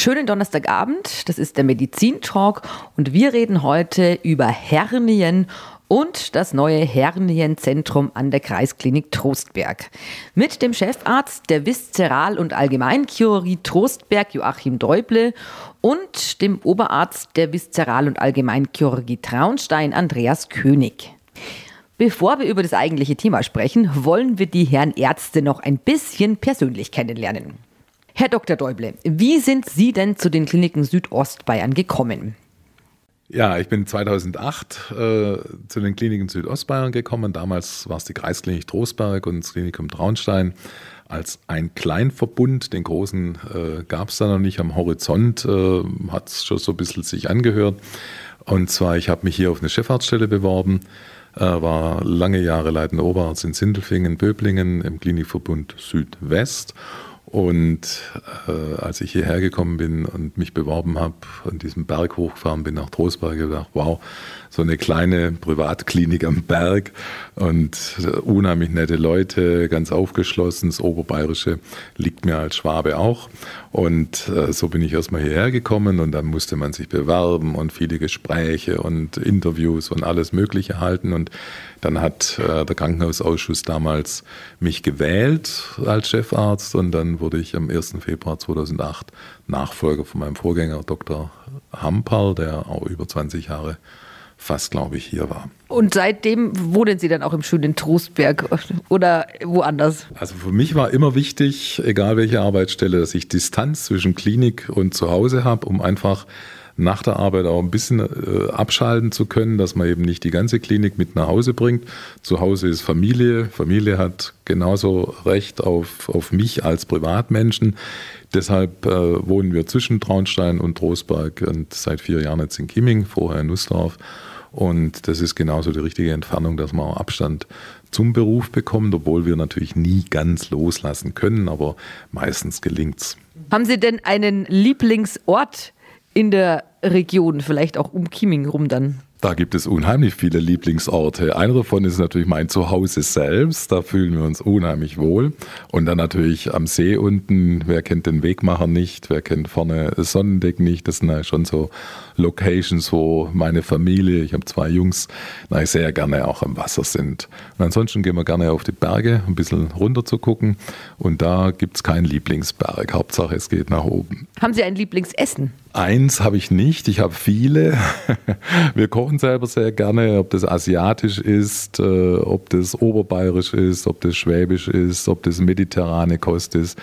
Schönen Donnerstagabend, das ist der Medizin-Talk und wir reden heute über Hernien und das neue Hernienzentrum an der Kreisklinik Trostberg. Mit dem Chefarzt der Viszeral- und Allgemeinchirurgie Trostberg, Joachim Däuble, und dem Oberarzt der Viszeral- und Allgemeinchirurgie Traunstein, Andreas König. Bevor wir über das eigentliche Thema sprechen, wollen wir die Herren Ärzte noch ein bisschen persönlich kennenlernen. Herr Dr. Däuble, wie sind Sie denn zu den Kliniken Südostbayern gekommen? Ja, ich bin 2008 zu den Kliniken Südostbayern gekommen. Damals war es die Kreisklinik Trostberg und das Klinikum Traunstein als ein Kleinverbund. Den großen gab es da noch nicht. Am Horizont hat es schon so ein bisschen sich angehört. Und zwar, ich habe mich hier auf eine Chefarztstelle beworben, war lange Jahre leitender Oberarzt in Sindelfingen, Böblingen im Klinikverbund Südwest. Und als ich hierher gekommen bin und mich beworben habe und diesen Berg hochgefahren bin nach Trostberg, habe ich gedacht, wow, so eine kleine Privatklinik am Berg und unheimlich nette Leute, ganz aufgeschlossen. Das Oberbayerische liegt mir als Schwabe auch. Und so bin ich erstmal hierher gekommen und dann musste man sich bewerben und viele Gespräche und Interviews und alles Mögliche halten. Und dann hat der Krankenhausausschuss damals mich gewählt als Chefarzt und dann wurde ich am 1. Februar 2008 Nachfolger von meinem Vorgänger Dr. Hamperl, der auch über 20 Jahre fast, glaube ich, hier war. Und seitdem wohnen Sie dann auch im schönen Trostberg oder woanders? Also für mich war immer wichtig, egal welche Arbeitsstelle, dass ich Distanz zwischen Klinik und Zuhause habe, um einfach nach der Arbeit auch ein bisschen abschalten zu können, dass man eben nicht die ganze Klinik mit nach Hause bringt. Zu Hause ist Familie. Familie hat genauso Recht auf mich als Privatmenschen. Deshalb wohnen wir zwischen Traunstein und Trostberg und seit 4 Jahren jetzt in Kimming, vorher in Nussdorf. Und das ist genauso die richtige Entfernung, dass man auch Abstand zum Beruf bekommt, obwohl wir natürlich nie ganz loslassen können, aber meistens gelingt's. Haben Sie denn einen Lieblingsort in der Region, vielleicht auch um Kimming rum dann? Da gibt es unheimlich viele Lieblingsorte. Einer davon ist natürlich mein Zuhause selbst. Da fühlen wir uns unheimlich wohl. Und dann natürlich am See unten. Wer kennt den Wegmacher nicht? Wer kennt vorne Sonnendeck nicht? Das sind ja schon so Locations, wo meine Familie, ich habe 2 Jungs, sehr gerne auch am Wasser sind. Und ansonsten gehen wir gerne auf die Berge, ein bisschen runter zu gucken. Und da gibt es keinen Lieblingsberg. Hauptsache, es geht nach oben. Haben Sie ein Lieblingsessen? Eins habe ich nicht, ich habe viele. Wir kochen selber sehr gerne, ob das asiatisch ist, ob das oberbayerisch ist, ob das schwäbisch ist, ob das mediterrane Kost ist.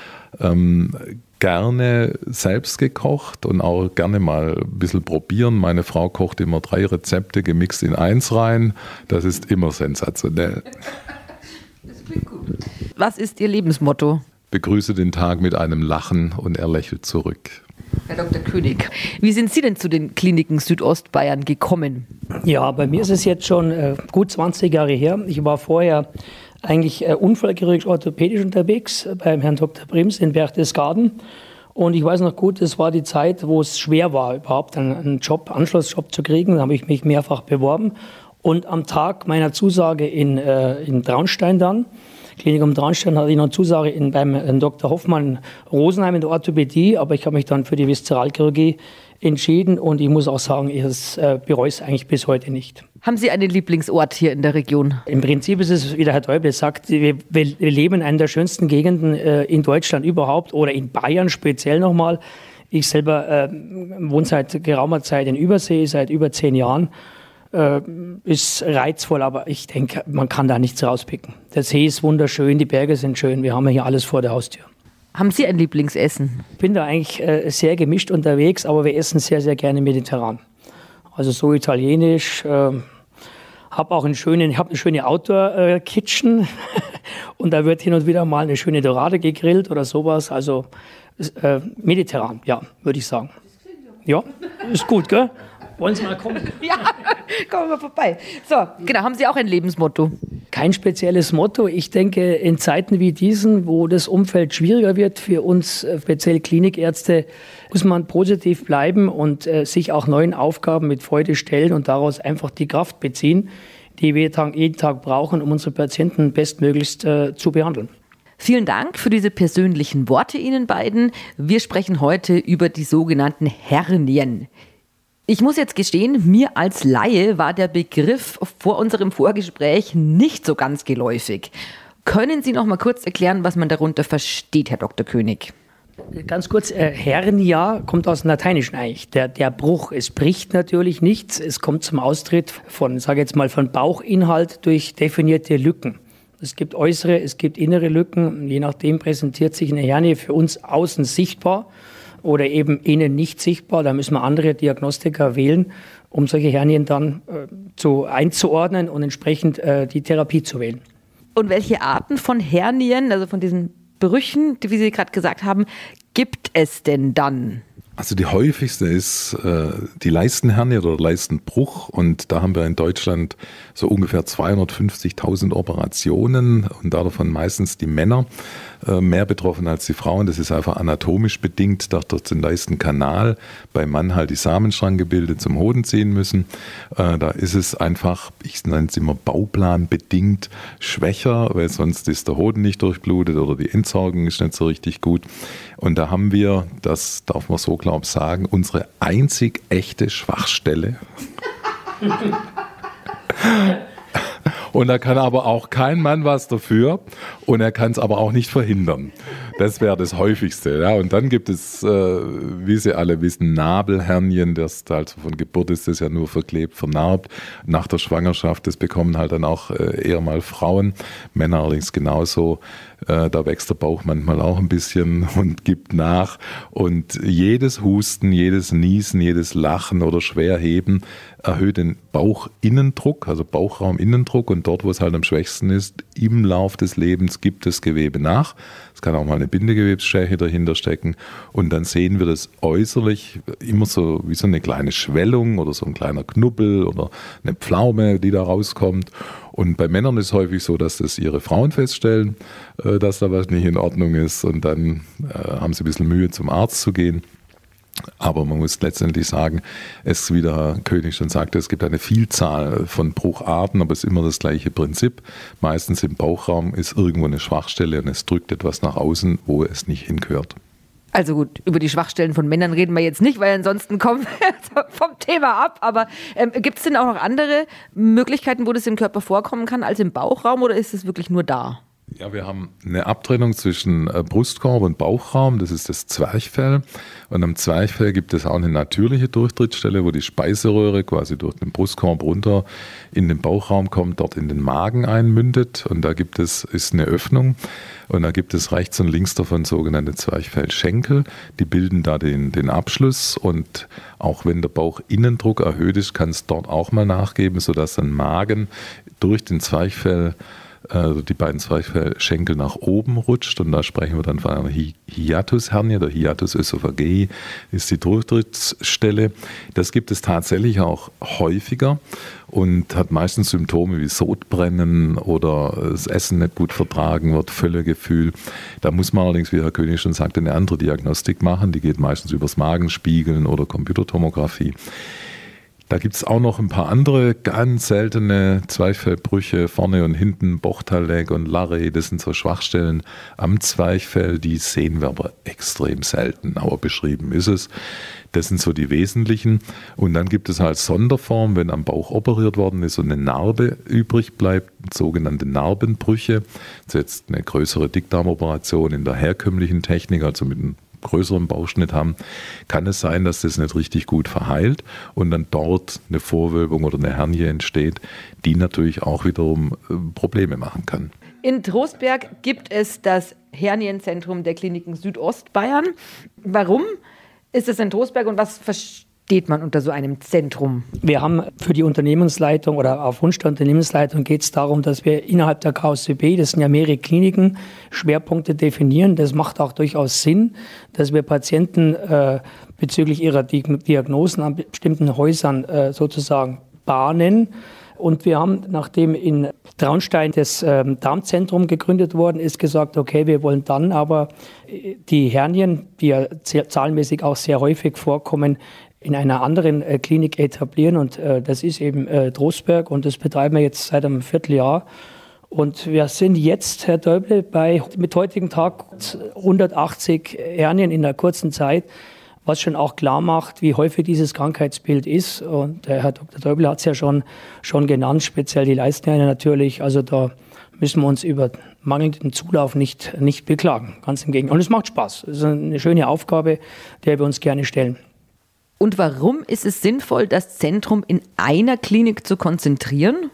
Gerne selbst gekocht und auch gerne mal ein bisschen probieren. Meine Frau kocht immer 3 Rezepte gemixt in 1 rein. Das ist immer sensationell. Das klingt gut. Was ist Ihr Lebensmotto? Begrüße den Tag mit einem Lachen und er lächelt zurück. Herr Dr. König, wie sind Sie denn zu den Kliniken Südostbayern gekommen? Ja, bei mir ist es jetzt schon gut 20 Jahre her. Ich war vorher eigentlich unfallchirurgisch orthopädisch unterwegs beim Herrn Dr. Brims in Berchtesgaden. Und ich weiß noch gut, es war die Zeit, wo es schwer war, überhaupt einen Anschlussjob zu kriegen. Da habe ich mich mehrfach beworben. Und am Tag meiner Zusage in Traunstein dann, Klinikum Traunstein, hatte ich noch eine Zusage beim Dr. Hoffmann Rosenheim in der Orthopädie, aber ich habe mich dann für die Viszeralchirurgie entschieden und ich muss auch sagen, ich bereue es eigentlich bis heute nicht. Haben Sie einen Lieblingsort hier in der Region? Im Prinzip ist es, wie der Herr Däuble sagt, wir leben in einer der schönsten Gegenden in Deutschland überhaupt oder in Bayern speziell nochmal. Ich selber wohne seit geraumer Zeit in Übersee, seit über 10 Jahren. Ist reizvoll, aber ich denke, man kann da nichts rauspicken. Der See ist wunderschön, die Berge sind schön, wir haben ja hier alles vor der Haustür. Haben Sie ein Lieblingsessen? Ich bin da eigentlich sehr gemischt unterwegs, aber wir essen sehr, sehr gerne mediterran. Also so italienisch, habe auch eine schöne Outdoor-Kitchen und da wird hin und wieder mal eine schöne Dorade gegrillt oder sowas. Also mediterran, ja, würde ich sagen. Ja, ist gut, gell? Wollen Sie mal kommen? Ja, kommen wir mal vorbei. So, genau, haben Sie auch ein Lebensmotto? Kein spezielles Motto. Ich denke, in Zeiten wie diesen, wo das Umfeld schwieriger wird für uns, speziell Klinikärzte, muss man positiv bleiben und sich auch neuen Aufgaben mit Freude stellen und daraus einfach die Kraft beziehen, die wir jeden Tag brauchen, um unsere Patienten bestmöglichst zu behandeln. Vielen Dank für diese persönlichen Worte Ihnen beiden. Wir sprechen heute über die sogenannten Hernien. Ich muss jetzt gestehen, mir als Laie war der Begriff vor unserem Vorgespräch nicht so ganz geläufig. Können Sie noch mal kurz erklären, was man darunter versteht, Herr Dr. König? Ganz kurz, Hernia kommt aus dem Lateinischen eigentlich. Der Bruch, es bricht natürlich nichts. Es kommt zum Austritt von Bauchinhalt durch definierte Lücken. Es gibt äußere, es gibt innere Lücken. Je nachdem präsentiert sich eine Hernie für uns außen sichtbar oder eben innen nicht sichtbar. Da müssen wir andere Diagnostika wählen, um solche Hernien dann einzuordnen und entsprechend die Therapie zu wählen. Und welche Arten von Hernien, also von diesen Brüchen, wie Sie gerade gesagt haben, gibt es denn dann? Also die häufigste ist die Leistenhernie oder Leistenbruch, und da haben wir in Deutschland so ungefähr 250.000 Operationen und davon meistens die Männer mehr betroffen als die Frauen. Das ist einfach anatomisch bedingt, dass dort den Leistenkanal beim Mann halt die Samenstranggebilde zum Hoden ziehen müssen. Da ist es einfach, ich nenne es immer bauplanbedingt, schwächer, weil sonst ist der Hoden nicht durchblutet oder die Entsorgung ist nicht so richtig gut. Und da haben wir, das darf man so glaube ich sagen, unsere einzig echte Schwachstelle. Und da kann aber auch kein Mann was dafür und er kann es aber auch nicht verhindern. Das wäre das Häufigste. Ja. Und dann gibt es, wie Sie alle wissen, Nabelhernien. Das also von Geburt ist das ja nur verklebt, vernarbt. Nach der Schwangerschaft, das bekommen halt dann auch eher mal Frauen, Männer allerdings genauso. Da wächst der Bauch manchmal auch ein bisschen und gibt nach. Und jedes Husten, jedes Niesen, jedes Lachen oder Schwerheben erhöht den Bauchinnendruck, also Bauchrauminnendruck. Und dort, wo es halt am schwächsten ist, im Lauf des Lebens gibt das Gewebe nach. Es kann auch mal eine Bindegewebsschwäche dahinter stecken. Und dann sehen wir das äußerlich immer so wie so eine kleine Schwellung oder so ein kleiner Knubbel oder eine Pflaume, die da rauskommt. Und bei Männern ist es häufig so, dass das ihre Frauen feststellen, dass da was nicht in Ordnung ist. Und dann haben sie ein bisschen Mühe, zum Arzt zu gehen. Aber man muss letztendlich sagen, wie der Herr König schon sagte, es gibt eine Vielzahl von Brucharten, aber es ist immer das gleiche Prinzip. Meistens im Bauchraum ist irgendwo eine Schwachstelle und es drückt etwas nach außen, wo es nicht hingehört. Also gut, über die Schwachstellen von Männern reden wir jetzt nicht, weil ansonsten kommen wir vom Thema ab. Aber gibt es denn auch noch andere Möglichkeiten, wo das im Körper vorkommen kann als im Bauchraum, oder ist es wirklich nur da? Ja, wir haben eine Abtrennung zwischen Brustkorb und Bauchraum, das ist das Zwerchfell. Und am Zwerchfell gibt es auch eine natürliche Durchtrittsstelle, wo die Speiseröhre quasi durch den Brustkorb runter in den Bauchraum kommt, dort in den Magen einmündet. Und da ist eine Öffnung. Und da gibt es rechts und links davon sogenannte Zwerchfellschenkel. Die bilden da den Abschluss. Und auch wenn der Bauchinnendruck erhöht ist, kann es dort auch mal nachgeben, sodass ein Magen durch den Zwerchfell, die beiden Zwerchfellschenkel nach oben rutscht, und da sprechen wir dann von einer Hiatushernie, der Hiatus Ösophagei ist die Durchtrittsstelle. Das gibt es tatsächlich auch häufiger und hat meistens Symptome wie Sodbrennen oder das Essen nicht gut vertragen wird, Völlegefühl. Da muss man allerdings, wie Herr König schon sagte, eine andere Diagnostik machen, die geht meistens übers Magenspiegeln oder Computertomographie. Da gibt es auch noch ein paar andere ganz seltene Zwerchfellbrüche, vorne und hinten, Bauchtalleck und Larrey, das sind so Schwachstellen am Zwerchfell, die sehen wir aber extrem selten, aber beschrieben ist es. Das sind so die wesentlichen. Und dann gibt es halt Sonderformen, wenn am Bauch operiert worden ist und eine Narbe übrig bleibt, sogenannte Narbenbrüche. Das ist jetzt eine größere Dickdarmoperation in der herkömmlichen Technik, also mit einem größeren Bauchschnitt haben, kann es sein, dass das nicht richtig gut verheilt und dann dort eine Vorwölbung oder eine Hernie entsteht, die natürlich auch wiederum Probleme machen kann. In Trostberg gibt es das Hernienzentrum der Kliniken Südostbayern. Warum ist es in Trostberg und was versteht man unter so einem Zentrum? Wir haben für die Unternehmensleitung oder auf Wunsch der Unternehmensleitung geht es darum, dass wir innerhalb der KSÖB, das sind ja mehrere Kliniken, Schwerpunkte definieren. Das macht auch durchaus Sinn, dass wir Patienten bezüglich ihrer Diagnosen an bestimmten Häusern sozusagen bahnen. Und wir haben, nachdem in Traunstein das Darmzentrum gegründet worden ist, gesagt, okay, wir wollen dann aber die Hernien, die ja zahlenmäßig auch sehr häufig vorkommen, in einer anderen Klinik etablieren. Und das ist eben Trostberg und das betreiben wir jetzt seit einem Vierteljahr. Und wir sind jetzt, Herr Däuble, mit heutigem Tag 180 Hernien in einer kurzen Zeit, was schon auch klar macht, wie häufig dieses Krankheitsbild ist. Und der Herr Dr. Däuble hat es ja schon genannt, speziell die Leistenhernie natürlich. Also da müssen wir uns über mangelnden Zulauf nicht beklagen, ganz im Gegenteil. Und es macht Spaß. Es ist eine schöne Aufgabe, der wir uns gerne stellen. Und warum ist es sinnvoll, das Zentrum in einer Klinik zu konzentrieren?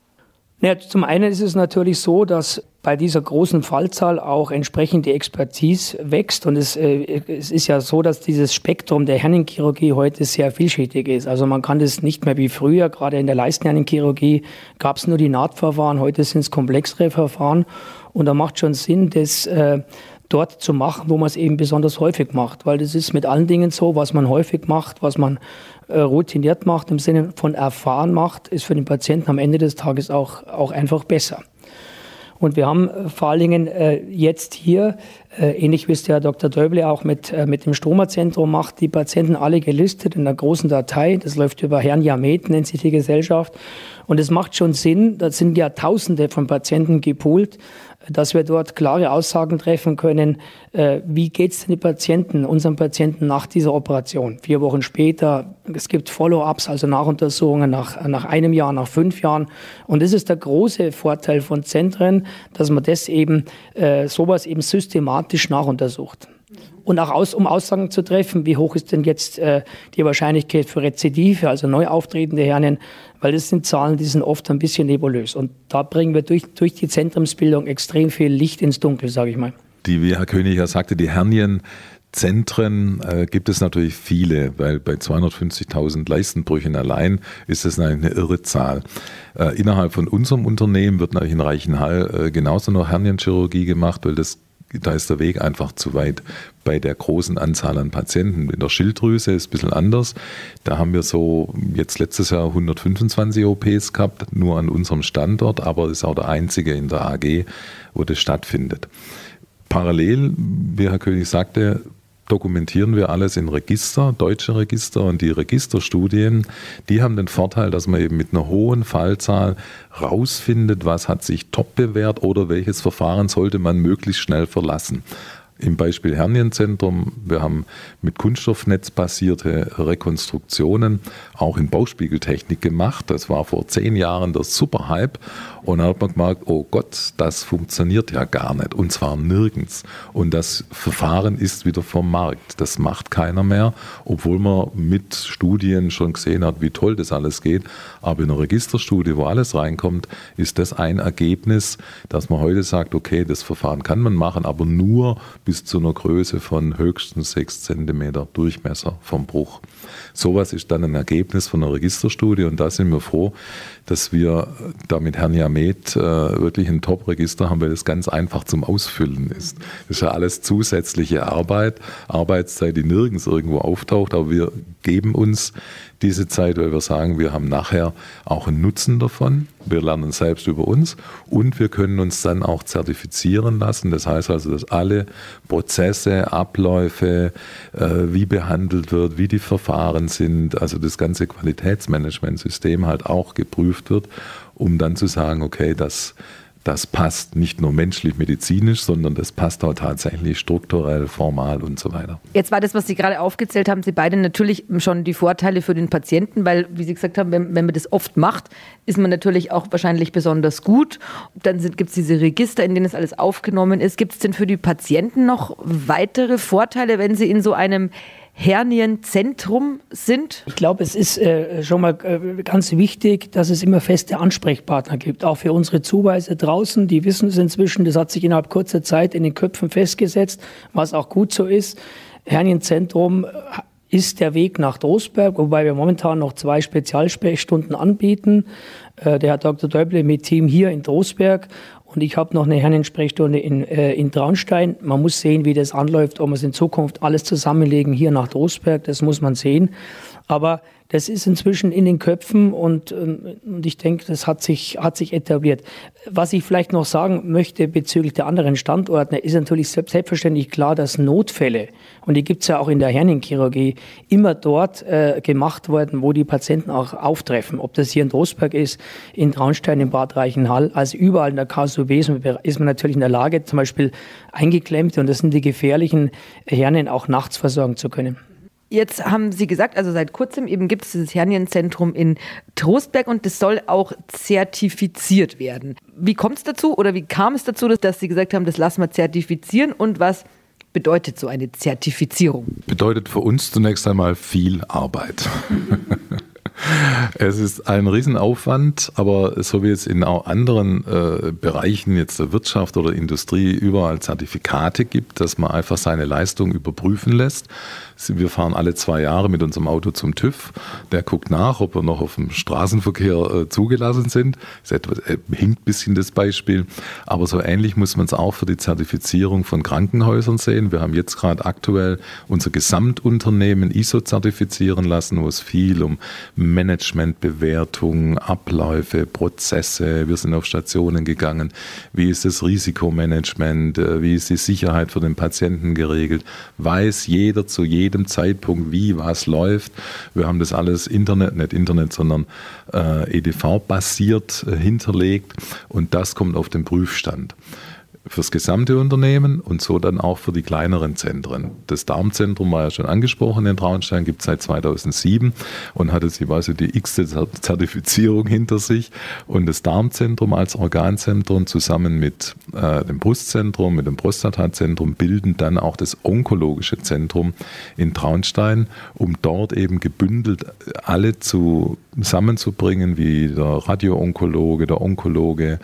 Ja, zum einen ist es natürlich so, dass bei dieser großen Fallzahl auch entsprechend die Expertise wächst. Und es ist ja so, dass dieses Spektrum der Hernienchirurgie heute sehr vielschichtig ist. Also man kann das nicht mehr wie früher, gerade in der Leistenhernienchirurgie gab es nur die Nahtverfahren, heute sind es komplexere Verfahren. Und da macht schon Sinn, das dort zu machen, wo man es eben besonders häufig macht. Weil das ist mit allen Dingen so, was man häufig macht, was man routiniert macht, im Sinne von erfahren macht, ist für den Patienten am Ende des Tages auch einfach besser. Und wir haben vor allen Dingen jetzt hier, ähnlich wie es der Herr Dr. Däuble auch mit dem Stroma-Zentrum macht, die Patienten alle gelistet in einer großen Datei. Das läuft über Herniamed, nennt sich die Gesellschaft. Und es macht schon Sinn, da sind ja Tausende von Patienten gepoolt, dass wir dort klare Aussagen treffen können, wie geht es den Patienten, unseren Patienten nach dieser Operation. 4 Wochen später, es gibt Follow-ups, also Nachuntersuchungen nach einem Jahr, nach 5 Jahren. Und das ist der große Vorteil von Zentren, dass man das eben, sowas eben systematisch nachuntersucht. Und auch um Aussagen zu treffen, wie hoch ist denn jetzt die Wahrscheinlichkeit für Rezidive, also neu auftretende Hernien, weil das sind Zahlen, die sind oft ein bisschen nebulös. Und da bringen wir durch die Zentrumsbildung extrem viel Licht ins Dunkel, sage ich mal. Wie Herr König ja sagte, die Hernienzentren gibt es natürlich viele, weil bei 250.000 Leistenbrüchen allein ist das eine irre Zahl. Innerhalb von unserem Unternehmen wird natürlich in Reichenhall genauso noch Hernienchirurgie gemacht, weil da ist der Weg einfach zu weit bei der großen Anzahl an Patienten. In der Schilddrüse ist es ein bisschen anders. Da haben wir so jetzt letztes Jahr 125 OPs gehabt, nur an unserem Standort, aber das ist auch der einzige in der AG, wo das stattfindet. Parallel, wie Herr König sagte, dokumentieren wir alles in Register, deutsche Register, und die Registerstudien, die haben den Vorteil, dass man eben mit einer hohen Fallzahl rausfindet, was hat sich top bewährt oder welches Verfahren sollte man möglichst schnell verlassen. Im Beispiel Hernienzentrum, wir haben mit Kunststoffnetz basierte Rekonstruktionen auch in Bauchspiegeltechnik gemacht. Das war vor 10 Jahren der Superhype. Und dann hat man gemerkt, oh Gott, das funktioniert ja gar nicht. Und zwar nirgends. Und das Verfahren ist wieder vom Markt. Das macht keiner mehr, obwohl man mit Studien schon gesehen hat, wie toll das alles geht. Aber in einer Registerstudie, wo alles reinkommt, ist das ein Ergebnis, dass man heute sagt, okay, das Verfahren kann man machen, aber nur bis zu einer Größe von höchstens 6 cm Durchmesser vom Bruch. Sowas ist dann ein Ergebnis von einer Registerstudie, und da sind wir froh, dass wir da mit Herniamed wirklich ein Top-Register haben, weil das ganz einfach zum Ausfüllen ist. Das ist ja alles zusätzliche Arbeitszeit, die nirgends irgendwo auftaucht, aber wir geben uns diese Zeit, weil wir sagen, wir haben nachher auch einen Nutzen davon. Wir lernen selbst über uns und wir können uns dann auch zertifizieren lassen. Das heißt also, dass alle Prozesse, Abläufe, wie behandelt wird, wie die Verfahren sind, also das ganze Qualitätsmanagementsystem halt auch geprüft wird, um dann zu sagen, okay, das passt nicht nur menschlich, medizinisch, sondern das passt auch tatsächlich strukturell, formal und so weiter. Jetzt war das, was Sie gerade aufgezählt haben, Sie beide natürlich schon die Vorteile für den Patienten, weil, wie Sie gesagt haben, wenn man das oft macht, ist man natürlich auch wahrscheinlich besonders gut. Dann gibt es diese Register, in denen es alles aufgenommen ist. Gibt es denn für die Patienten noch weitere Vorteile, wenn sie in so einem Hernienzentrum sind? Ich glaube, es ist schon mal ganz wichtig, dass es immer feste Ansprechpartner gibt. Auch für unsere Zuweiser draußen, die wissen es inzwischen, das hat sich innerhalb kurzer Zeit in den Köpfen festgesetzt, was auch gut so ist. Hernienzentrum ist der Weg nach Trostberg, wobei wir momentan noch 2 Spezialsprechstunden anbieten. Der Herr Dr. Däuble mit Team hier in Trostberg. Und ich habe noch eine Herniensprechstunde in Traunstein. Man muss sehen, wie das anläuft, ob wir es in Zukunft alles zusammenlegen hier nach Trostberg. Das muss man sehen. Aber das ist inzwischen in den Köpfen und ich denke, das hat sich etabliert. Was ich vielleicht noch sagen möchte bezüglich der anderen Standorte, ist natürlich selbstverständlich klar, dass Notfälle, und die gibt es ja auch in der Hernienchirurgie, immer dort gemacht werden, wo die Patienten auch auftreffen. Ob das hier in Trostberg ist, in Traunstein, in Bad Reichenhall, also überall in der KSUB ist man natürlich in der Lage, zum Beispiel eingeklemmte, und das sind die gefährlichen Hernien, auch nachts versorgen zu können. Jetzt haben Sie gesagt, also seit kurzem eben gibt es dieses Hernienzentrum in Trostberg und das soll auch zertifiziert werden. Wie kommt es dazu oder wie kam es dazu, dass Sie gesagt haben, das lassen wir zertifizieren, und was bedeutet so eine Zertifizierung? Bedeutet für uns zunächst einmal viel Arbeit. Es ist ein Riesenaufwand, aber so wie es in auch anderen Bereichen jetzt der Wirtschaft oder Industrie überall Zertifikate gibt, dass man einfach seine Leistung überprüfen lässt. Wir fahren alle 2 Jahre mit unserem Auto zum TÜV. Der guckt nach, ob wir noch auf dem Straßenverkehr zugelassen sind. Das ist etwas, hinkt ein bisschen das Beispiel. Aber so ähnlich muss man es auch für die Zertifizierung von Krankenhäusern sehen. Wir haben jetzt gerade aktuell unser Gesamtunternehmen ISO zertifizieren lassen, wo es viel um Managementbewertung, Abläufe, Prozesse. Wir sind auf Stationen gegangen. Wie ist das Risikomanagement? Wie ist die Sicherheit für den Patienten geregelt? Weiß jeder zu jedem Zeitpunkt, wie was läuft. Wir haben das alles sondern EDV-basiert hinterlegt, und das kommt auf den Prüfstand. Fürs gesamte Unternehmen und so dann auch für die kleineren Zentren. Das Darmzentrum war ja schon angesprochen in Traunstein, gibt es seit 2007 und hat jetzt die x-te Zertifizierung hinter sich. Und das Darmzentrum als Organzentrum zusammen mit dem Brustzentrum, mit dem Prostatazentrum bilden dann auch das onkologische Zentrum in Traunstein, um dort eben gebündelt alle zusammenzubringen, wie der Radioonkologe, der Onkologe,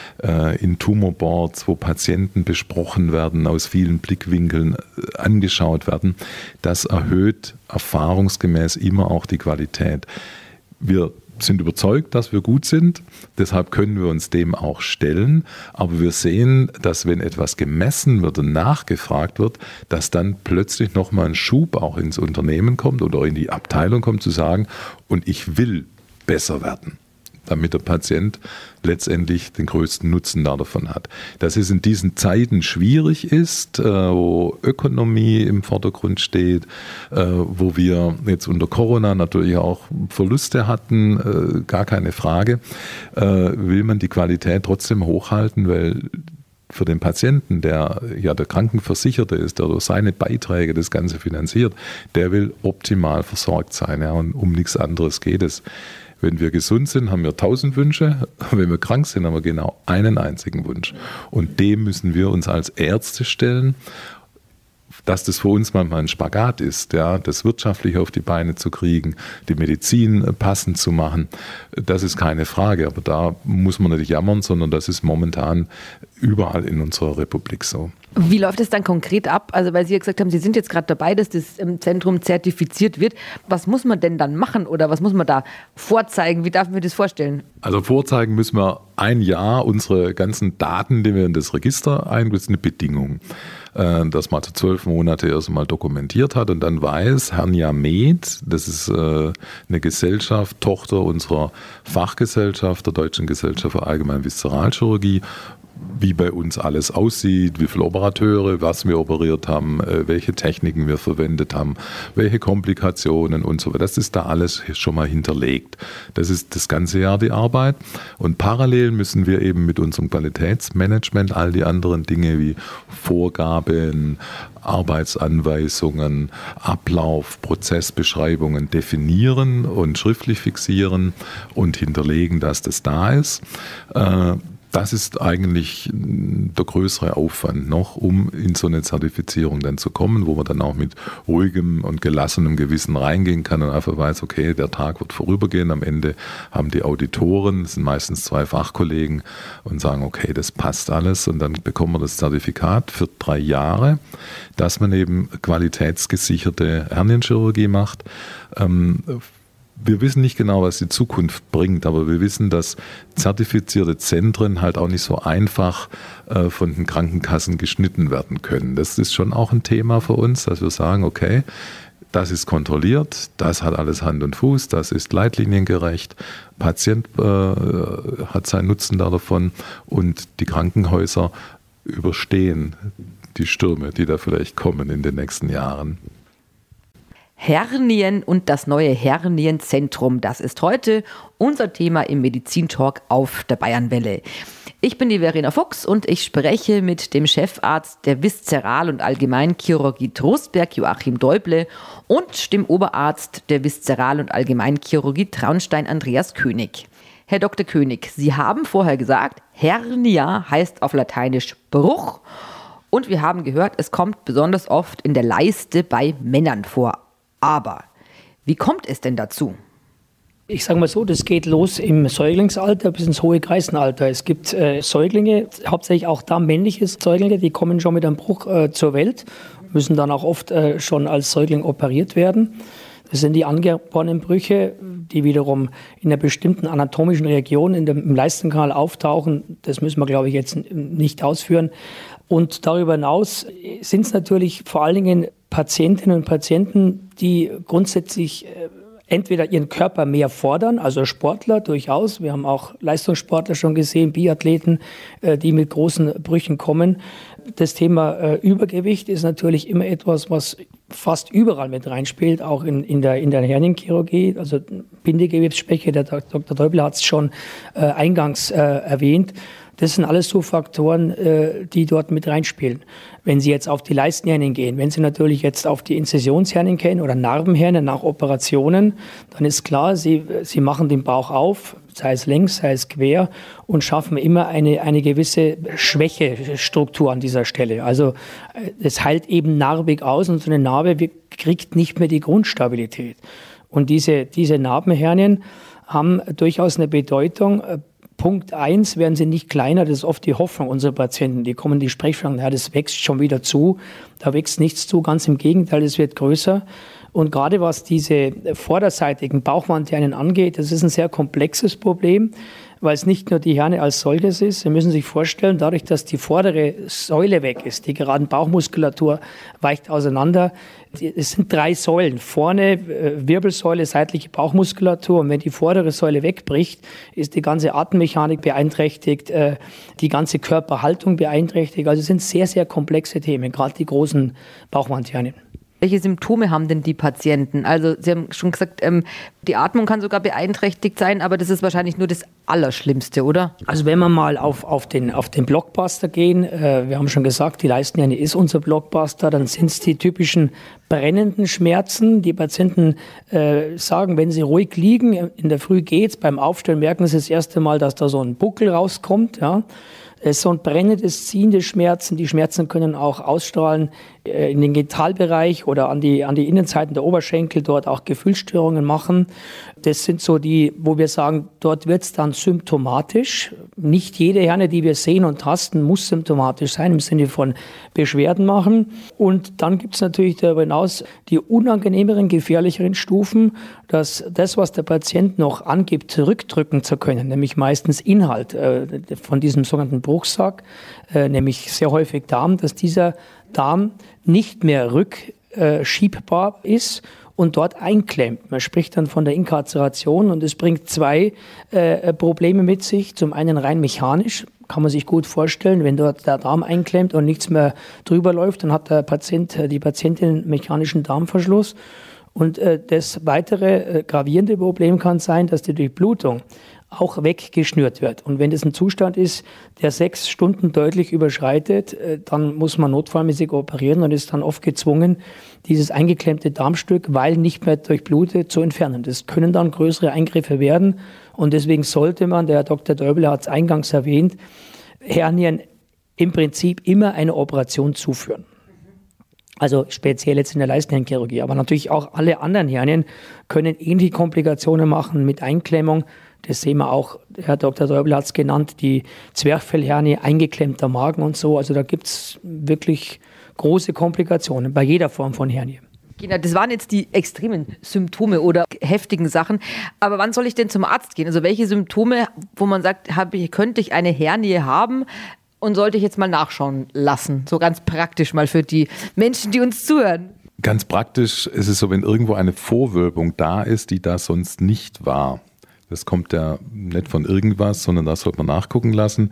in Tumorboards, wo Patienten besprochen werden, aus vielen Blickwinkeln angeschaut werden. Das erhöht erfahrungsgemäß immer auch die Qualität. Wir sind überzeugt, dass wir gut sind, deshalb können wir uns dem auch stellen, aber wir sehen, dass wenn etwas gemessen wird und nachgefragt wird, dass dann plötzlich nochmal ein Schub auch ins Unternehmen kommt oder in die Abteilung kommt, zu sagen, und ich will besser werden, damit der Patient letztendlich den größten Nutzen davon hat. Dass es in diesen Zeiten schwierig ist, wo Ökonomie im Vordergrund steht, wo wir jetzt unter Corona natürlich auch Verluste hatten, gar keine Frage, will man die Qualität trotzdem hochhalten, weil für den Patienten, der ja der Krankenversicherte ist, der durch seine Beiträge das Ganze finanziert, der will optimal versorgt sein. Ja, und um nichts anderes geht es. Wenn wir gesund sind, haben wir 1000 Wünsche. Wenn wir krank sind, haben wir genau einen einzigen Wunsch. Und dem müssen wir uns als Ärzte stellen. Dass das für uns manchmal ein Spagat ist, ja, das wirtschaftlich auf die Beine zu kriegen, die Medizin passend zu machen, das ist keine Frage. Aber da muss man nicht jammern, sondern das ist momentan überall in unserer Republik so. Wie läuft es dann konkret ab? Also weil Sie ja gesagt haben, Sie sind jetzt gerade dabei, dass das Zentrum zertifiziert wird. Was muss man denn dann machen oder was muss man da vorzeigen? Wie darf man mir das vorstellen? Also vorzeigen müssen wir ein Jahr unsere ganzen Daten, die wir in das Register eingeben, das ist eine Bedingung, dass man 12 Monate erstmal dokumentiert hat und dann weiß, Hernia Med, das ist eine Gesellschaft, Tochter unserer Fachgesellschaft, der Deutschen Gesellschaft für Allgemeine Viszeralchirurgie, wie bei uns alles aussieht, wie viele Operateure, was wir operiert haben, welche Techniken wir verwendet haben, welche Komplikationen und so weiter. Das ist da alles schon mal hinterlegt. Das ist das ganze Jahr die Arbeit. Und parallel müssen wir eben mit unserem Qualitätsmanagement all die anderen Dinge wie Vorgaben, Arbeitsanweisungen, Ablauf, Prozessbeschreibungen definieren und schriftlich fixieren und hinterlegen, dass das da ist. Das ist eigentlich der größere Aufwand noch, um in so eine Zertifizierung dann zu kommen, wo man dann auch mit ruhigem und gelassenem Gewissen reingehen kann und einfach weiß, okay, der Tag wird vorübergehen. Am Ende haben die Auditoren, das sind meistens 2 Fachkollegen, und sagen, okay, das passt alles. Und dann bekommen wir das Zertifikat für 3 Jahre, dass man eben qualitätsgesicherte Hernienchirurgie macht. Wir wissen nicht genau, was die Zukunft bringt, aber wir wissen, dass zertifizierte Zentren halt auch nicht so einfach von den Krankenkassen geschnitten werden können. Das ist schon auch ein Thema für uns, dass wir sagen, okay, Das ist kontrolliert, das hat alles Hand und Fuß, das ist leitliniengerecht. Patient hat seinen Nutzen davon und die Krankenhäuser überstehen die Stürme, die da vielleicht kommen in den nächsten Jahren. Hernien und das neue Hernienzentrum, das ist heute unser Thema im Medizintalk auf der Bayernwelle. Ich bin die Verena Fuchs und ich spreche mit dem Chefarzt der Viszeral- und Allgemeinchirurgie Trostberg, Joachim Däuble, und dem Oberarzt der Viszeral- und Allgemeinchirurgie Traunstein, Andreas König. Herr Dr. König, Sie haben vorher gesagt, Hernia heißt auf Lateinisch Bruch, und wir haben gehört, es kommt besonders oft in der Leiste bei Männern vor. Aber wie kommt es denn dazu? Ich sage mal so, das geht los im Säuglingsalter bis ins hohe Kreisenalter. Es gibt Säuglinge, hauptsächlich auch da männliche Säuglinge, die kommen schon mit einem Bruch zur Welt, müssen dann auch oft schon als Säugling operiert werden. Das sind die angeborenen Brüche, die wiederum in einer bestimmten anatomischen Region im Leistenkanal auftauchen. Das müssen wir, glaube ich, jetzt nicht ausführen. Und darüber hinaus sind es natürlich vor allen Dingen Patientinnen und Patienten, die grundsätzlich entweder ihren Körper mehr fordern, also Sportler durchaus. Wir haben auch Leistungssportler schon gesehen, Biathleten, die mit großen Brüchen kommen. Das Thema Übergewicht ist natürlich immer etwas, was fast überall mit reinspielt, auch in der Hernienchirurgie. Also Bindegewebsschwäche, der Dr. Däuble hat es schon eingangs erwähnt. Das sind alles so Faktoren, die dort mit reinspielen. Wenn Sie jetzt auf die Leistenhernien gehen, wenn Sie natürlich jetzt auf die Inzissionshernien gehen oder Narbenhernien nach Operationen, dann ist klar, Sie machen den Bauch auf, sei es längs, sei es quer, und schaffen immer eine gewisse Schwächestruktur an dieser Stelle. Also es heilt eben narbig aus und so eine Narbe kriegt nicht mehr die Grundstabilität. Und diese Narbenhernien haben durchaus eine Bedeutung. Punkt 1, werden sie nicht kleiner, das ist oft die Hoffnung unserer Patienten. Die kommen in die Sprechstunde, ja, das wächst schon wieder zu. Da wächst nichts zu, ganz im Gegenteil, es wird größer. Und gerade was diese vorderseitigen Bauchwandhernien angeht, das ist ein sehr komplexes Problem, weil es nicht nur die Hernie als solches ist. Sie müssen sich vorstellen, dadurch, dass die vordere Säule weg ist, die geraden Bauchmuskulatur weicht auseinander. Es sind 3 Säulen. Vorne Wirbelsäule, seitliche Bauchmuskulatur. Und wenn die vordere Säule wegbricht, ist die ganze Atemmechanik beeinträchtigt, die ganze Körperhaltung beeinträchtigt. Also es sind sehr, sehr komplexe Themen, gerade die großen Bauchwandhernien. Welche Symptome haben denn die Patienten? Also Sie haben schon gesagt, die Atmung kann sogar beeinträchtigt sein, aber das ist wahrscheinlich nur das Allerschlimmste, oder? Also wenn wir mal auf den Blockbuster gehen, wir haben schon gesagt, die Leistenhernie ist unser Blockbuster, dann sind es die typischen brennenden Schmerzen. Die Patienten sagen, wenn sie ruhig liegen, in der Früh geht's, beim Aufstehen merken sie das erste Mal, dass da so ein Buckel rauskommt, ja. Es ist so ein brennendes, ziehendes Schmerzen. Die Schmerzen können auch ausstrahlen in den Genitalbereich oder an die Innenseiten der Oberschenkel, dort auch Gefühlsstörungen machen. Das sind so die, wo wir sagen, dort wird es dann symptomatisch. Nicht jede Hernie, die wir sehen und tasten, muss symptomatisch sein, im Sinne von Beschwerden machen. Und dann gibt es natürlich darüber hinaus die unangenehmeren, gefährlicheren Stufen, dass das, was der Patient noch angibt, zurückdrücken zu können, nämlich meistens Inhalt von diesem sogenannten Bruchsack, nämlich sehr häufig Darm, dass dieser Darm nicht mehr rückschiebbar ist und dort einklemmt. Man spricht dann von der Inkarceration und es bringt 2 Probleme mit sich. Zum einen rein mechanisch, kann man sich gut vorstellen, wenn dort der Darm einklemmt und nichts mehr drüber läuft, dann hat die Patientin einen mechanischen Darmverschluss. Und das weitere gravierende Problem kann sein, dass die Durchblutung auch weggeschnürt wird. Und wenn das ein Zustand ist, der 6 Stunden deutlich überschreitet, dann muss man notfallmäßig operieren und ist dann oft gezwungen, dieses eingeklemmte Darmstück, weil nicht mehr durchblutet, zu entfernen. Das können dann größere Eingriffe werden und deswegen sollte man, der Herr Dr. Däuble hat es eingangs erwähnt, Hernien im Prinzip immer eine Operation zuführen. Also speziell jetzt in der Leistenhernienchirurgie, aber natürlich auch alle anderen Hernien können ähnliche Komplikationen machen mit Einklemmung. Das sehen wir auch, Herr Dr. Däuble hat es genannt, die Zwerchfellhernie, eingeklemmter Magen und so. Also da gibt es wirklich große Komplikationen bei jeder Form von Hernie. Genau, das waren jetzt die extremen Symptome oder heftigen Sachen. Aber wann soll ich denn zum Arzt gehen? Also welche Symptome, wo man sagt, könnte ich eine Hernie haben und sollte ich jetzt mal nachschauen lassen? So ganz praktisch mal für die Menschen, die uns zuhören. Ganz praktisch ist es so, wenn irgendwo eine Vorwölbung da ist, die da sonst nicht war. Das kommt ja nicht von irgendwas, sondern das sollte man nachgucken lassen.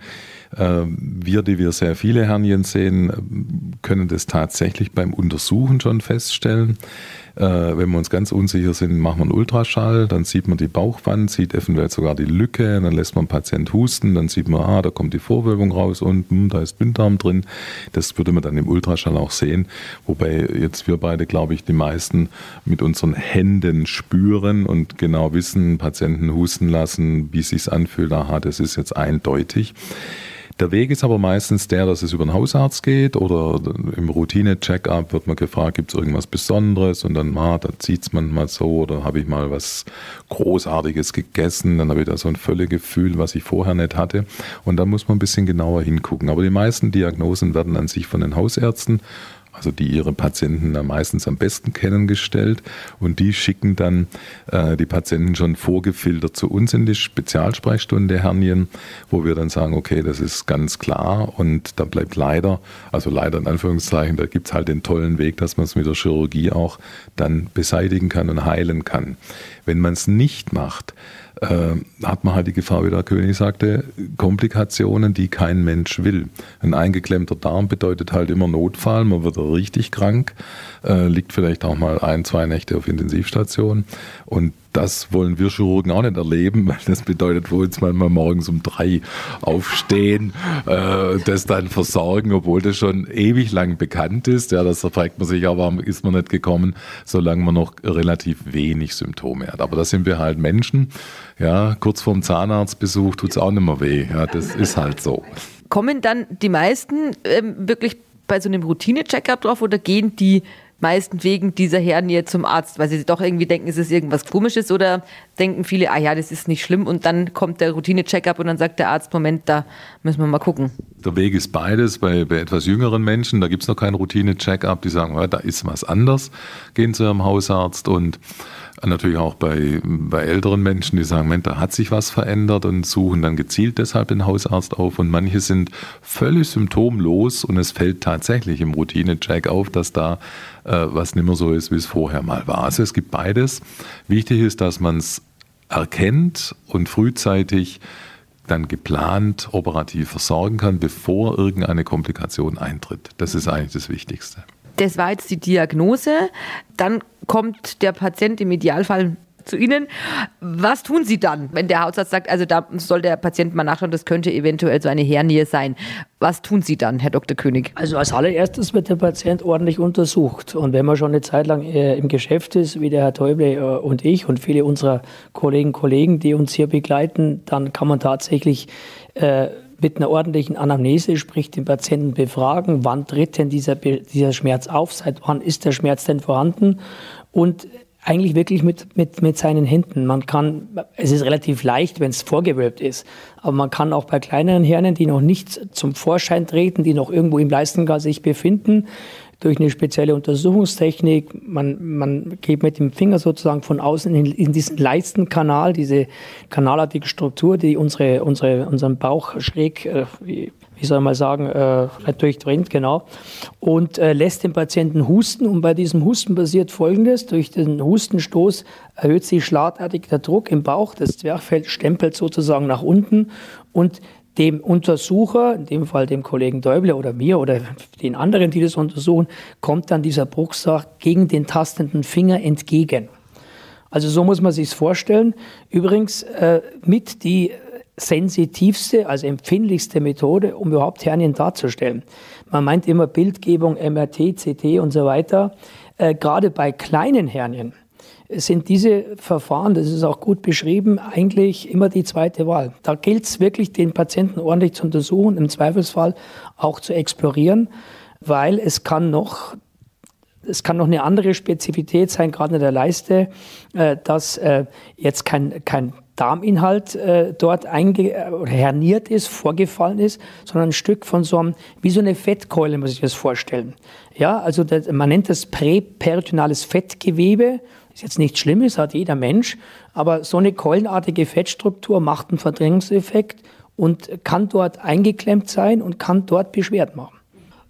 Wir, die wir sehr viele Hernien sehen, können das tatsächlich beim Untersuchen schon feststellen. Wenn wir uns ganz unsicher sind, machen wir einen Ultraschall, dann sieht man die Bauchwand, sieht eventuell sogar die Lücke, dann lässt man den Patient husten, dann sieht man, da kommt die Vorwölbung raus und da ist Dünndarm drin. Das würde man dann im Ultraschall auch sehen, wobei jetzt wir beide, glaube ich, die meisten mit unseren Händen spüren und genau wissen, Patienten husten lassen, wie es sich anfühlt, das ist jetzt eindeutig. Der Weg ist aber meistens der, dass es über den Hausarzt geht oder im Routine-Check-up wird man gefragt, gibt es irgendwas Besonderes und dann, da zieht es manchmal so oder habe ich mal was Großartiges gegessen, dann habe ich da so ein Völlegefühl, was ich vorher nicht hatte und dann muss man ein bisschen genauer hingucken. Aber die meisten Diagnosen werden an sich von den Hausärzten, also die ihre Patienten meistens am besten kennen, gestellt und die schicken dann die Patienten schon vorgefiltert zu uns in die Spezialsprechstunde Hernien, wo wir dann sagen, okay, das ist ganz klar und da bleibt leider in Anführungszeichen, da gibt es halt den tollen Weg, dass man es mit der Chirurgie auch dann beseitigen kann und heilen kann. Wenn man es nicht macht, hat man halt die Gefahr, wie der König sagte, Komplikationen, die kein Mensch will. Ein eingeklemmter Darm bedeutet halt immer Notfall, man wird richtig krank, liegt vielleicht auch mal 1-2 Nächte auf Intensivstation und das wollen wir Chirurgen auch nicht erleben, weil das bedeutet für uns manchmal morgens um 3 aufstehen, das dann versorgen, obwohl das schon ewig lang bekannt ist. Ja, das fragt man sich, warum ist man nicht gekommen, solange man noch relativ wenig Symptome hat. Aber da sind wir halt Menschen. Ja, kurz vorm Zahnarztbesuch tut es auch nicht mehr weh. Ja, das ist halt so. Kommen dann die meisten wirklich bei so einem Routine-Check-up drauf oder gehen die meisten wegen dieser Hernie zum Arzt, weil sie doch irgendwie denken, es ist irgendwas Komisches oder denken viele, das ist nicht schlimm und dann kommt der Routine-Check-up und dann sagt der Arzt, Moment, da müssen wir mal gucken. Der Weg ist beides. Bei etwas jüngeren Menschen, da gibt es noch keinen Routine-Check-up, die sagen, da ist was anders, gehen zu ihrem Hausarzt und natürlich auch bei älteren Menschen, die sagen, Mensch, da hat sich was verändert und suchen dann gezielt deshalb den Hausarzt auf und manche sind völlig symptomlos und es fällt tatsächlich im Routine-Check auf, dass da was nicht mehr so ist, wie es vorher mal war. Also es gibt beides. Wichtig ist, dass man es erkennt und frühzeitig dann geplant operativ versorgen kann, bevor irgendeine Komplikation eintritt. Das ist eigentlich das Wichtigste. Das war jetzt die Diagnose. Dann kommt der Patient im Idealfall zu Ihnen. Was tun Sie dann, wenn der Hausarzt sagt, also da soll der Patient mal nachschauen, das könnte eventuell so eine Hernie sein. Was tun Sie dann, Herr Dr. König? Also als allererstes wird der Patient ordentlich untersucht. Und wenn man schon eine Zeit lang im Geschäft ist, wie der Herr Täuble und ich und viele unserer Kollegen, die uns hier begleiten, dann kann man tatsächlich mit einer ordentlichen Anamnese, sprich den Patienten befragen, wann tritt denn dieser Schmerz auf, seit wann ist der Schmerz denn vorhanden und eigentlich wirklich mit seinen Händen. Es ist relativ leicht, wenn es vorgewölbt ist, aber man kann auch bei kleineren Hernien, die noch nicht zum Vorschein treten, die noch irgendwo im Leistengal sich befinden, durch eine spezielle Untersuchungstechnik, man geht mit dem Finger sozusagen von außen in diesen Leistenkanal, diese kanalartige Struktur, die unseren Bauch schräg, wie soll man sagen, durchdringt, genau, und lässt den Patienten husten. Und bei diesem Husten passiert Folgendes: Durch den Hustenstoß erhöht sich schlagartig der Druck im Bauch, das Zwerchfell stempelt sozusagen nach unten und dem Untersucher, in dem Fall dem Kollegen Däuble oder mir oder den anderen, die das untersuchen, kommt dann dieser Bruchsach gegen den tastenden Finger entgegen. Also so muss man sich es vorstellen. Übrigens mit die sensitivste, also empfindlichste Methode, um überhaupt Hernien darzustellen. Man meint immer Bildgebung, MRT, CT und so weiter. Gerade bei kleinen Hernien sind diese Verfahren, das ist auch gut beschrieben, eigentlich immer die zweite Wahl. Da gilt es wirklich, den Patienten ordentlich zu untersuchen, im Zweifelsfall auch zu explorieren, weil es kann noch eine andere Spezifität sein, gerade in der Leiste, dass jetzt kein Darminhalt dort herniert ist, vorgefallen ist, sondern ein Stück von wie so eine Fettkeule, muss ich das vorstellen. Ja, also man nennt das präperitonales Fettgewebe. Ist jetzt nichts Schlimmes, hat jeder Mensch, aber so eine keulenartige Fettstruktur macht einen Verdrängungseffekt und kann dort eingeklemmt sein und kann dort Beschwerden machen.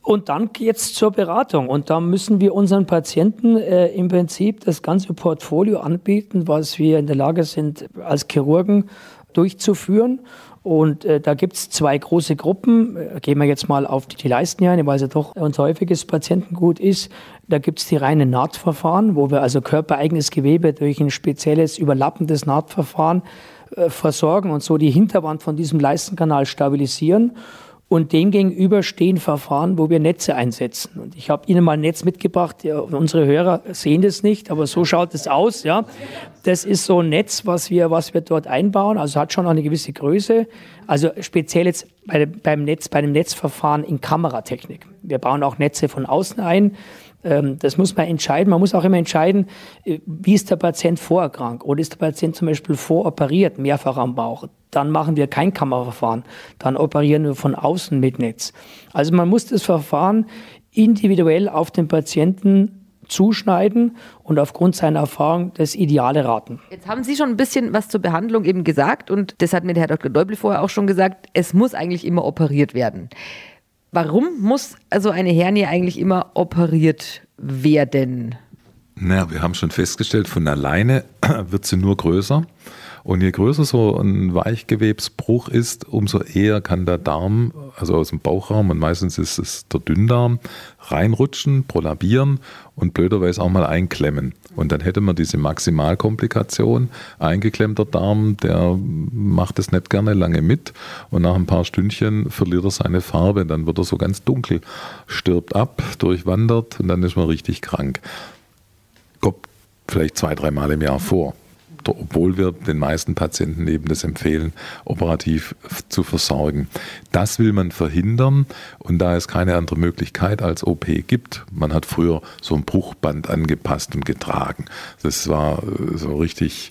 Und dann jetzt zur Beratung. Und da müssen wir unseren Patienten im Prinzip das ganze Portfolio anbieten, was wir in der Lage sind, als Chirurgen durchzuführen. Und da gibt es 2 große Gruppen. Gehen wir jetzt mal auf die Leisten ein, weil es ja doch unser häufiges Patientengut ist. Da gibt es die reinen Nahtverfahren, wo wir also körpereigenes Gewebe durch ein spezielles überlappendes Nahtverfahren versorgen und so die Hinterwand von diesem Leistenkanal stabilisieren. Und dem gegenüber stehen Verfahren, wo wir Netze einsetzen. Und ich habe Ihnen mal ein Netz mitgebracht. Ja, unsere Hörer sehen das nicht, aber so schaut es aus. Ja, das ist so ein Netz, was wir dort einbauen. Also hat schon eine gewisse Größe. Also speziell jetzt beim Netzverfahren in Kameratechnik. Wir bauen auch Netze von außen ein. Das muss man entscheiden. Man muss auch immer entscheiden, wie ist der Patient vorerkrankt oder ist der Patient zum Beispiel voroperiert, mehrfach am Bauch. Dann machen wir kein Kameraverfahren. Dann operieren wir von außen mit Netz. Also man muss das Verfahren individuell auf den Patienten zuschneiden und aufgrund seiner Erfahrung das Ideale raten. Jetzt haben Sie schon ein bisschen was zur Behandlung eben gesagt und das hat mir der Herr Dr. Däubel vorher auch schon gesagt, es muss eigentlich immer operiert werden. Warum muss also eine Hernie eigentlich immer operiert werden? Naja, wir haben schon festgestellt, von alleine wird sie nur größer. Und je größer so ein Weichgewebsbruch ist, umso eher kann der Darm, also aus dem Bauchraum, und meistens ist es der Dünndarm, reinrutschen, prolabieren und blöderweise auch mal einklemmen. Und dann hätte man diese Maximalkomplikation, eingeklemmter Darm, der macht es nicht gerne lange mit und nach ein paar Stündchen verliert er seine Farbe, dann wird er so ganz dunkel, stirbt ab, durchwandert und dann ist man richtig krank. Kommt vielleicht 2-3 Mal im Jahr vor. Obwohl wir den meisten Patienten eben das empfehlen, operativ zu versorgen. Das will man verhindern und da es keine andere Möglichkeit als OP gibt, man hat früher so ein Bruchband angepasst und getragen. Das war so richtig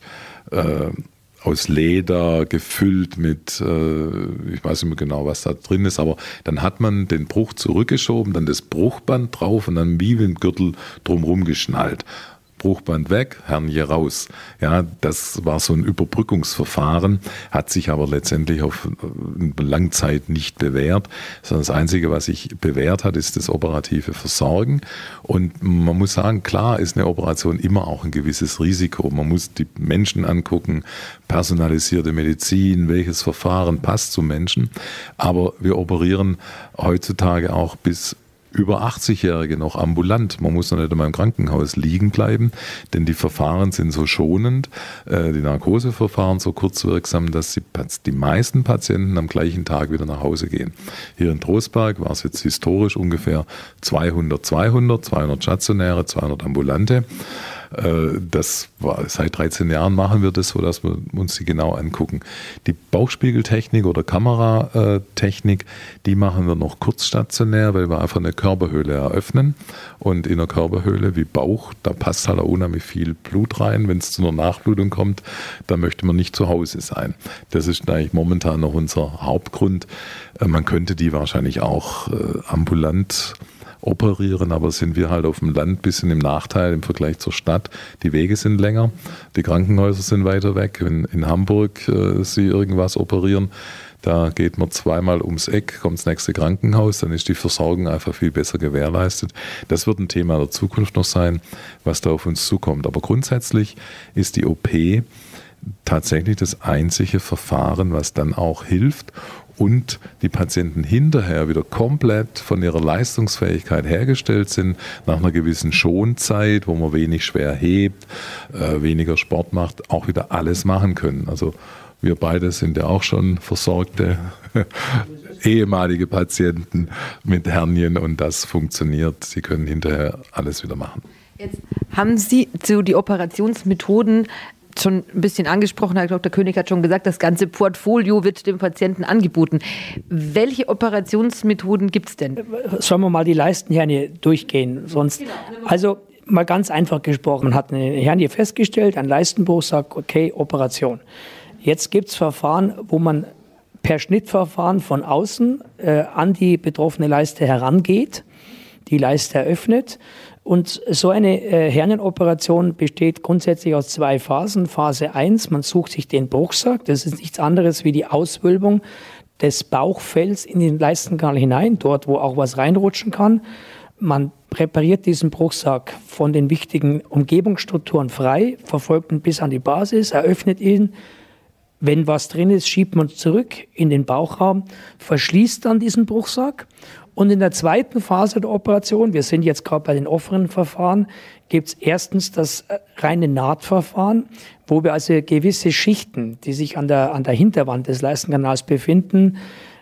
aus Leder gefüllt mit, ich weiß nicht mehr genau, was da drin ist, aber dann hat man den Bruch zurückgeschoben, dann das Bruchband drauf und dann wie ein Gürtel drumherum geschnallt. Bruchband weg, Hernie raus. Ja, das war so ein Überbrückungsverfahren, hat sich aber letztendlich auf Langzeit nicht bewährt, sondern das Einzige, was sich bewährt hat, ist das operative Versorgen. Und man muss sagen, klar ist eine Operation immer auch ein gewisses Risiko. Man muss die Menschen angucken, personalisierte Medizin, welches Verfahren passt zum Menschen. Aber wir operieren heutzutage auch bis über 80-Jährige noch ambulant. Man muss noch nicht einmal im Krankenhaus liegen bleiben, denn die Verfahren sind so schonend, die Narkoseverfahren so kurzwirksam, dass die meisten Patienten am gleichen Tag wieder nach Hause gehen. Hier in Trostberg war es jetzt historisch ungefähr 200 stationäre, 200 ambulante. Das war, seit 13 Jahren machen wir das so, dass wir uns die genau angucken. Die Bauchspiegeltechnik oder Kameratechnik, die machen wir noch kurzstationär, weil wir einfach eine Körperhöhle eröffnen. Und in der Körperhöhle wie Bauch, da passt halt auch unheimlich viel Blut rein. Wenn es zu einer Nachblutung kommt, da möchte man nicht zu Hause sein. Das ist eigentlich momentan noch unser Hauptgrund. Man könnte die wahrscheinlich auch ambulant operieren, aber sind wir halt auf dem Land ein bisschen im Nachteil im Vergleich zur Stadt. Die Wege sind länger, die Krankenhäuser sind weiter weg. Wenn in Hamburg Sie irgendwas operieren, da geht man 2-mal ums Eck, kommt das nächste Krankenhaus, dann ist die Versorgung einfach viel besser gewährleistet. Das wird ein Thema der Zukunft noch sein, was da auf uns zukommt. Aber grundsätzlich ist die OP tatsächlich das einzige Verfahren, was dann auch hilft und die Patienten hinterher wieder komplett von ihrer Leistungsfähigkeit hergestellt sind, nach einer gewissen Schonzeit, wo man wenig schwer hebt, weniger Sport macht, auch wieder alles machen können. Also wir beide sind ja auch schon versorgte ehemalige Patienten mit Hernien und das funktioniert. Sie können hinterher alles wieder machen. Jetzt haben Sie zu die Operationsmethoden schon ein bisschen angesprochen, Herr Dr. König hat schon gesagt, das ganze Portfolio wird dem Patienten angeboten. Welche Operationsmethoden gibt es denn? Sollen wir mal die Leistenhernie durchgehen? Also mal ganz einfach gesprochen, man hat eine Hernie festgestellt, ein Leistenbruch, sagt, okay, Operation. Jetzt gibt es Verfahren, wo man per Schnittverfahren von außen an die betroffene Leiste herangeht, die Leiste eröffnet. Und so eine Hernienoperation besteht grundsätzlich aus 2 Phasen. Phase 1, man sucht sich den Bruchsack. Das ist nichts anderes wie die Auswölbung des Bauchfells in den Leistenkanal hinein, dort wo auch was reinrutschen kann. Man präpariert diesen Bruchsack von den wichtigen Umgebungsstrukturen frei, verfolgt ihn bis an die Basis, eröffnet ihn. Wenn was drin ist, schiebt man zurück in den Bauchraum, verschließt dann diesen Bruchsack. Und in der zweiten Phase der Operation, wir sind jetzt gerade bei den offenen Verfahren, gibt es erstens das reine Nahtverfahren, wo wir also gewisse Schichten, die sich an der Hinterwand des Leistenkanals befinden,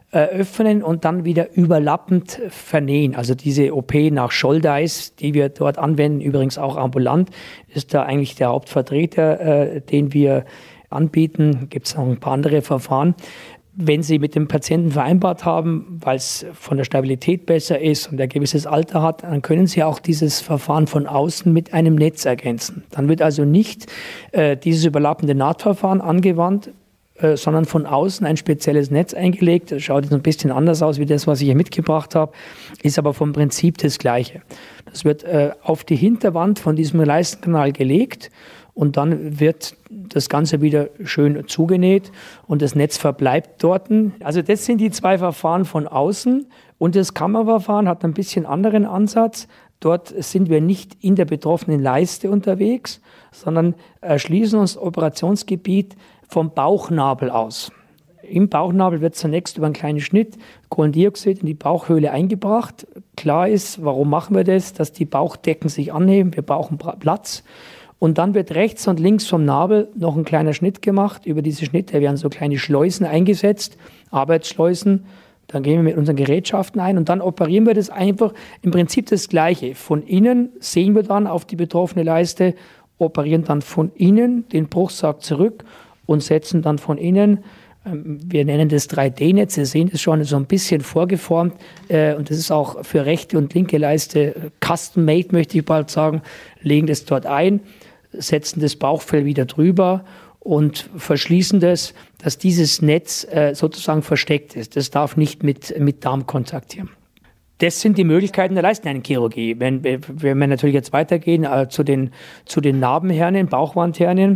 öffnen und dann wieder überlappend vernähen. Also diese OP nach Scholdeis, die wir dort anwenden, übrigens auch ambulant, ist da eigentlich der Hauptvertreter, den wir anbieten. Gibt es noch ein paar andere Verfahren. Wenn Sie mit dem Patienten vereinbart haben, weil es von der Stabilität besser ist und er ein gewisses Alter hat, dann können Sie auch dieses Verfahren von außen mit einem Netz ergänzen. Dann wird also nicht dieses überlappende Nahtverfahren angewandt, sondern von außen ein spezielles Netz eingelegt. Das schaut jetzt ein bisschen anders aus wie das, was ich hier mitgebracht habe, ist aber vom Prinzip das Gleiche. Das wird auf die Hinterwand von diesem Leistenkanal gelegt und dann wird das Ganze wieder schön zugenäht und das Netz verbleibt dort. Also das sind die zwei Verfahren von außen und das Kammerverfahren hat ein bisschen anderen Ansatz. Dort sind wir nicht in der betroffenen Leiste unterwegs, sondern erschließen uns das Operationsgebiet vom Bauchnabel aus. Im Bauchnabel wird zunächst über einen kleinen Schnitt Kohlendioxid in die Bauchhöhle eingebracht. Klar ist, warum machen wir das? Dass die Bauchdecken sich anheben, wir brauchen Platz. Und dann wird rechts und links vom Nabel noch ein kleiner Schnitt gemacht. Über diese Schnitte werden so kleine Schleusen eingesetzt, Arbeitsschleusen. Dann gehen wir mit unseren Gerätschaften ein und dann operieren wir das einfach. Im Prinzip das Gleiche. Von innen sehen wir dann auf die betroffene Leiste, operieren dann von innen den Bruchsack zurück und setzen dann von innen, wir nennen das 3D-Netz, Sie sehen das schon so ein bisschen vorgeformt und das ist auch für rechte und linke Leiste custom-made, möchte ich bald sagen, legen das dort ein, setzen das Bauchfell wieder drüber und verschließen das, dass dieses Netz sozusagen versteckt ist. Das darf nicht mit Darm kontaktieren. Das sind die Möglichkeiten der Leistenhernenchirurgie. Wenn wir natürlich jetzt weitergehen zu den Narbenhernien, Bauchwandhernien,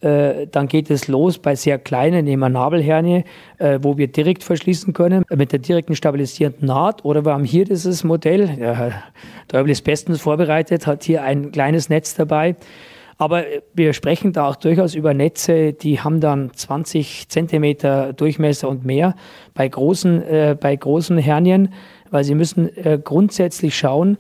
dann geht es los bei sehr kleinen, nehmen wir Nabelhernie, wo wir direkt verschließen können mit der direkten stabilisierenden Naht. Oder wir haben hier dieses Modell, der Däubel ist bestens vorbereitet, hat hier ein kleines Netz dabei. Aber wir sprechen da auch durchaus über Netze, die haben dann 20 Zentimeter Durchmesser und mehr bei großen Hernien, weil sie müssen grundsätzlich schauen,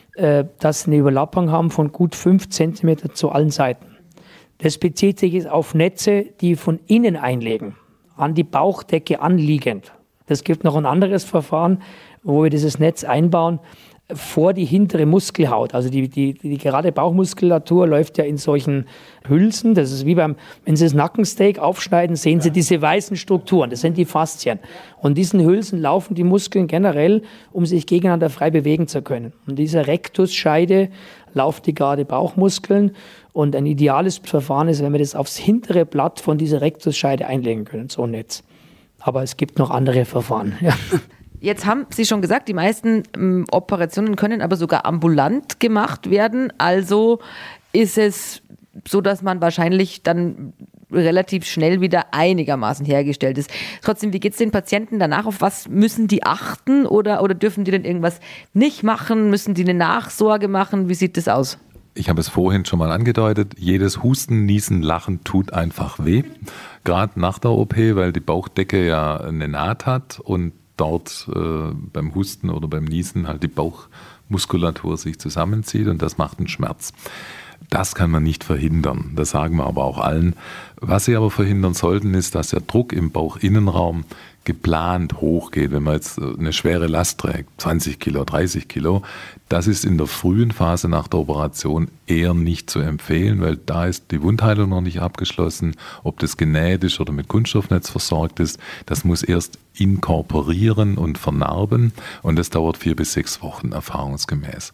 dass sie eine Überlappung haben von gut 5 Zentimeter zu allen Seiten. Das bezieht sich jetzt auf Netze, die von innen einlegen, an die Bauchdecke anliegend. Das gibt noch ein anderes Verfahren, wo wir dieses Netz einbauen vor die hintere Muskelhaut. Also die gerade Bauchmuskulatur läuft ja in solchen Hülsen. Das ist wie wenn Sie das Nackensteak aufschneiden, sehen Sie diese weißen Strukturen. Das sind die Faszien. Und diesen Hülsen laufen die Muskeln generell, um sich gegeneinander frei bewegen zu können. Und dieser Rektusscheide laufen die gerade Bauchmuskeln. Und ein ideales Verfahren ist, wenn wir das aufs hintere Blatt von dieser Rektusscheide einlegen können, so ein Netz. Aber es gibt noch andere Verfahren. Ja. Jetzt haben Sie schon gesagt, die meisten Operationen können aber sogar ambulant gemacht werden. Also ist es so, dass man wahrscheinlich dann relativ schnell wieder einigermaßen hergestellt ist. Trotzdem, wie geht es den Patienten danach? Auf was müssen die achten oder dürfen die denn irgendwas nicht machen? Müssen die eine Nachsorge machen? Wie sieht das aus? Ich habe es vorhin schon mal angedeutet, jedes Husten, Niesen, Lachen tut einfach weh. Gerade nach der OP, weil die Bauchdecke ja eine Naht hat und dort beim Husten oder beim Niesen halt die Bauchmuskulatur sich zusammenzieht und das macht einen Schmerz. Das kann man nicht verhindern, das sagen wir aber auch allen. Was sie aber verhindern sollten, ist, dass der Druck im Bauchinnenraum geplant hochgeht. Wenn man jetzt eine schwere Last trägt, 20 Kilo, 30 Kilo, das ist in der frühen Phase nach der Operation eher nicht zu empfehlen, weil da ist die Wundheilung noch nicht abgeschlossen. Ob das genäht ist oder mit Kunststoffnetz versorgt ist, das muss erst inkorporieren und vernarben und das dauert 4 bis 6 Wochen erfahrungsgemäß.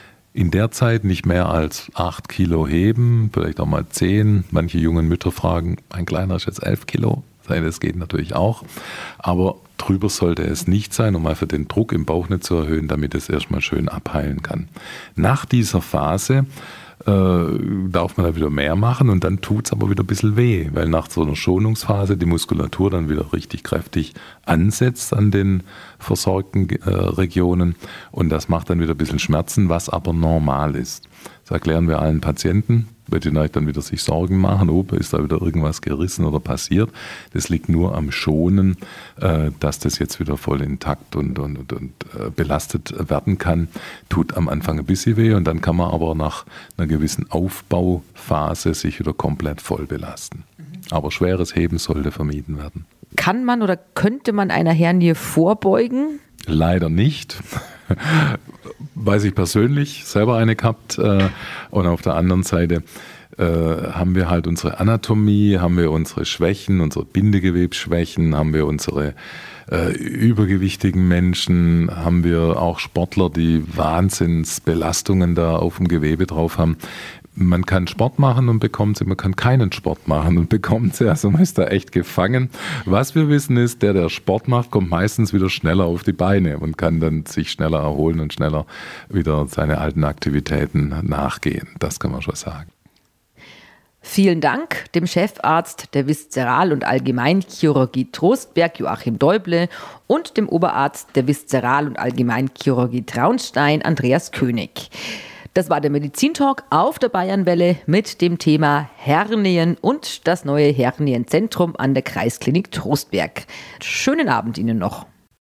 In der Zeit nicht mehr als 8 Kilo heben, vielleicht auch mal 10. Manche jungen Mütter fragen, ein kleiner ist jetzt 11 Kilo. Das geht natürlich auch, aber drüber sollte es nicht sein, um einfach den Druck im Bauch nicht zu erhöhen, damit es erstmal schön abheilen kann. Nach dieser Phase darf man da wieder mehr machen und dann tut es aber wieder ein bisschen weh, weil nach so einer Schonungsphase die Muskulatur dann wieder richtig kräftig ansetzt an den versorgten Regionen und das macht dann wieder ein bisschen Schmerzen, was aber normal ist. Das erklären wir allen Patienten, weil die dann wieder sich Sorgen machen, ist da wieder irgendwas gerissen oder passiert. Das liegt nur am Schonen, dass das jetzt wieder voll intakt und belastet werden kann. Tut am Anfang ein bisschen weh und dann kann man aber nach einer gewissen Aufbauphase sich wieder komplett voll belasten. Aber schweres Heben sollte vermieden werden. Kann man oder könnte man einer Hernie vorbeugen? Leider nicht. Weiß ich persönlich selber eine gehabt. Und auf der anderen Seite haben wir halt unsere Anatomie, haben wir unsere Schwächen, unsere Bindegewebsschwächen, haben wir unsere übergewichtigen Menschen, haben wir auch Sportler, die Wahnsinnsbelastungen da auf dem Gewebe drauf haben. Man kann Sport machen und bekommt sie, man kann keinen Sport machen und bekommt sie, also man ist da echt gefangen. Was wir wissen ist, der Sport macht, kommt meistens wieder schneller auf die Beine und kann dann sich schneller erholen und schneller wieder seine alten Aktivitäten nachgehen. Das kann man schon sagen. Vielen Dank dem Chefarzt der Viszeral- und Allgemeinchirurgie Trostberg, Joachim Däuble, und dem Oberarzt der Viszeral- und Allgemeinchirurgie Traunstein, Andreas König. Das war der Medizintalk auf der Bayernwelle mit dem Thema Hernien und das neue Hernienzentrum an der Kreisklinik Trostberg. Schönen Abend Ihnen noch.